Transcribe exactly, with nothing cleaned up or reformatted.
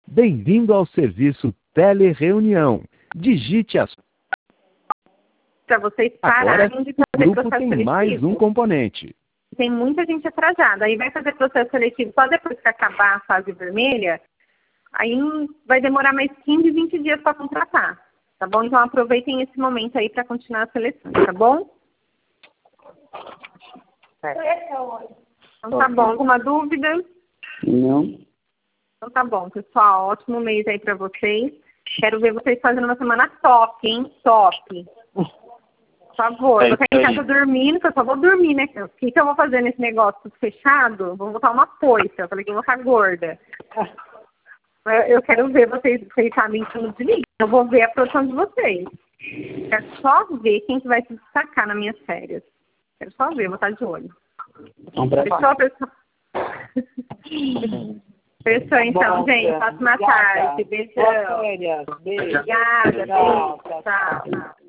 Bem-vindo ao serviço Telereunião. Digite a para vocês Agora, pararem de o fazer grupo processo tem seletivo. mais um componente. Tem muita gente atrasada. Aí vai fazer processo seletivo só depois que acabar a fase vermelha. Aí vai demorar mais quinze, vinte dias para contratar. Tá bom? Então aproveitem esse momento aí para continuar a seleção, tá bom? Então tá bom. Alguma dúvida? Não. Então tá bom, pessoal. Ótimo mês aí para vocês. Quero ver vocês fazendo uma semana top, hein? Top. Por favor, É vou estar em isso aí. casa dormindo, que eu só vou dormir, né? O que, que eu vou fazer nesse negócio tudo fechado? Vou botar uma foice. Eu falei que eu vou ficar gorda. Eu, eu quero ver vocês deitarem em cima de mim. Eu vou ver a produção de vocês. Quero só ver quem que vai se destacar nas minhas férias. Quero só ver, vou estar de olho. Vamos pra Fechou, pessoal? Fechou, então, gente. Ótima tarde. Beijão. Beijo. Obrigada. Tchau, Beijo. tchau, tchau. Tchau.